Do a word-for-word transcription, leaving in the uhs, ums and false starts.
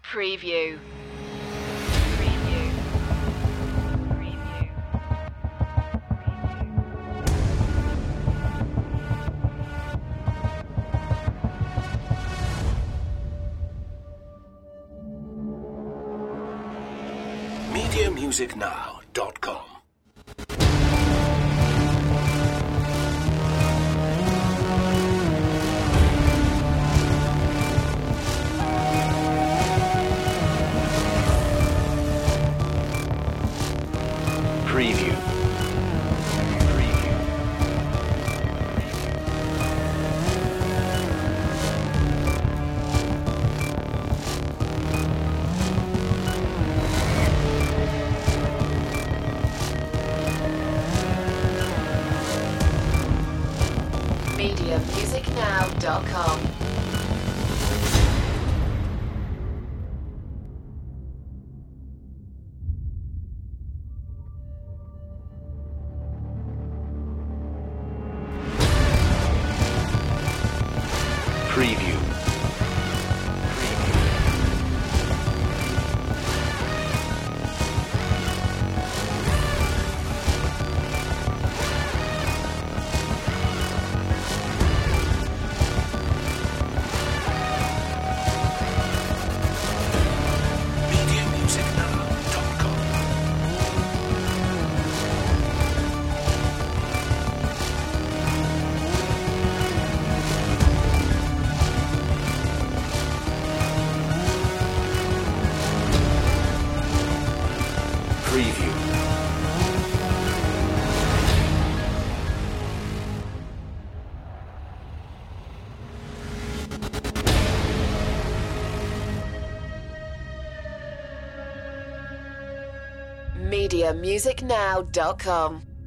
Preview. Preview. Preview. media music now dot com. Preview. Preview. media music now dot com. Preview. media music now dot com. Preview. media music now dot com.